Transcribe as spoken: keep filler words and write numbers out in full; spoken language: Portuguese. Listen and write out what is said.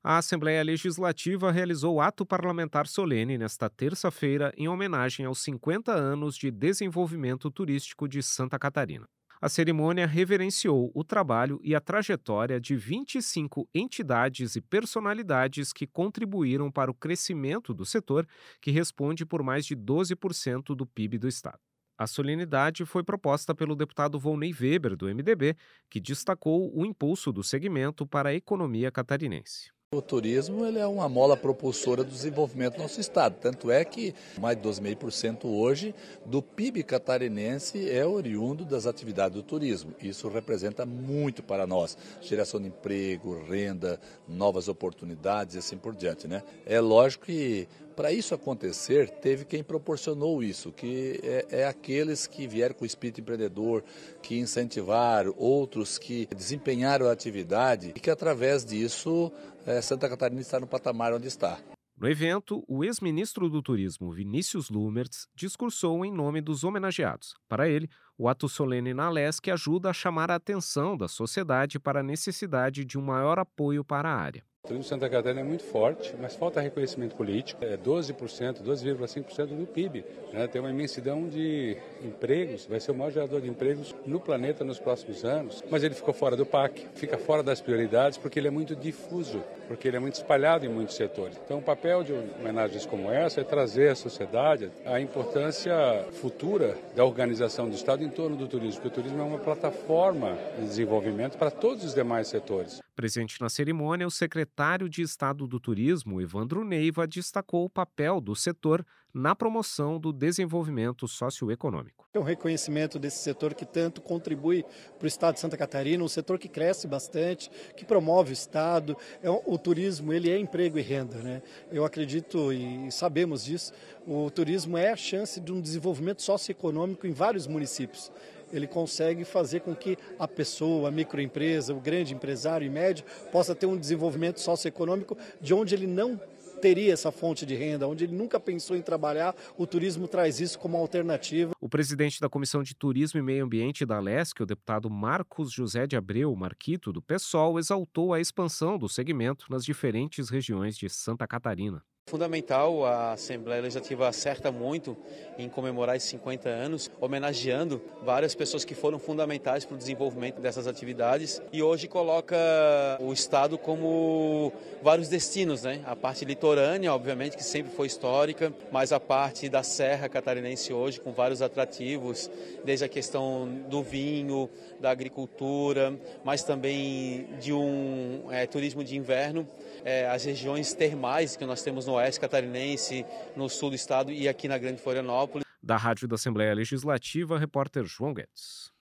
A Assembleia Legislativa realizou ato parlamentar solene nesta terça-feira em homenagem aos cinquenta anos de desenvolvimento turístico de Santa Catarina. A cerimônia reverenciou o trabalho e a trajetória de vinte e cinco entidades e personalidades que contribuíram para o crescimento do setor, que responde por mais de doze por cento do P I B do estado. A solenidade foi proposta pelo deputado Volney Weber, do M D B, que destacou o impulso do segmento para a economia catarinense. O turismo ele é uma mola propulsora do desenvolvimento do nosso estado, tanto é que mais de doze vírgula cinco por cento hoje do P I B catarinense é oriundo das atividades do turismo. Isso representa muito para nós, geração de emprego, renda, novas oportunidades e assim por diante, né? É lógico que para isso acontecer, teve quem proporcionou isso, que é, é aqueles que vieram com o espírito empreendedor, que incentivaram, outros que desempenharam a atividade e que através disso é, Santa Catarina está no patamar onde está. No evento, o ex-ministro do Turismo, Vinícius Lumertz, discursou em nome dos homenageados. Para ele, o ato solene na Alesc ajuda a chamar a atenção da sociedade para a necessidade de um maior apoio para a área. O turismo de Santa Catarina é muito forte, mas falta reconhecimento político. É doze por cento, doze vírgula cinco por cento do P I B. Né? Tem uma imensidão de empregos, vai ser o maior gerador de empregos no planeta nos próximos anos. Mas ele ficou fora do P A C, fica fora das prioridades porque ele é muito difuso, porque ele é muito espalhado em muitos setores. Então o papel de homenagens como essa é trazer à sociedade a importância futura da organização do Estado em torno do turismo, porque o turismo é uma plataforma de desenvolvimento para todos os demais setores. Presente na cerimônia, o secretário de Estado do Turismo, Evandro Neiva, destacou o papel do setor na promoção do desenvolvimento socioeconômico. É um reconhecimento desse setor que tanto contribui para o estado de Santa Catarina, um setor que cresce bastante, que promove o estado. É, o turismo ele é emprego e renda, né? Eu acredito e sabemos disso, o turismo é a chance de um desenvolvimento socioeconômico em vários municípios. Ele consegue fazer com que a pessoa, a microempresa, o grande empresário e médio possa ter um desenvolvimento socioeconômico de onde ele não teria essa fonte de renda, onde ele nunca pensou em trabalhar. O turismo traz isso como alternativa. O presidente da Comissão de Turismo e Meio Ambiente da Alesc, o deputado Marcos José de Abreu Marquito, do PSOL, exaltou a expansão do segmento nas diferentes regiões de Santa Catarina. Fundamental, a Assembleia Legislativa acerta muito em comemorar esses cinquenta anos, homenageando várias pessoas que foram fundamentais para o desenvolvimento dessas atividades e hoje coloca o Estado como vários destinos, né? A parte litorânea, obviamente, que sempre foi histórica, mas a parte da Serra Catarinense hoje com vários atrativos, desde a questão do vinho, da agricultura, mas também de um é, turismo de inverno, é, as regiões termais que nós temos no oeste catarinense, no sul do estado e aqui na Grande Florianópolis. Da Rádio da Assembleia Legislativa, repórter João Guedes.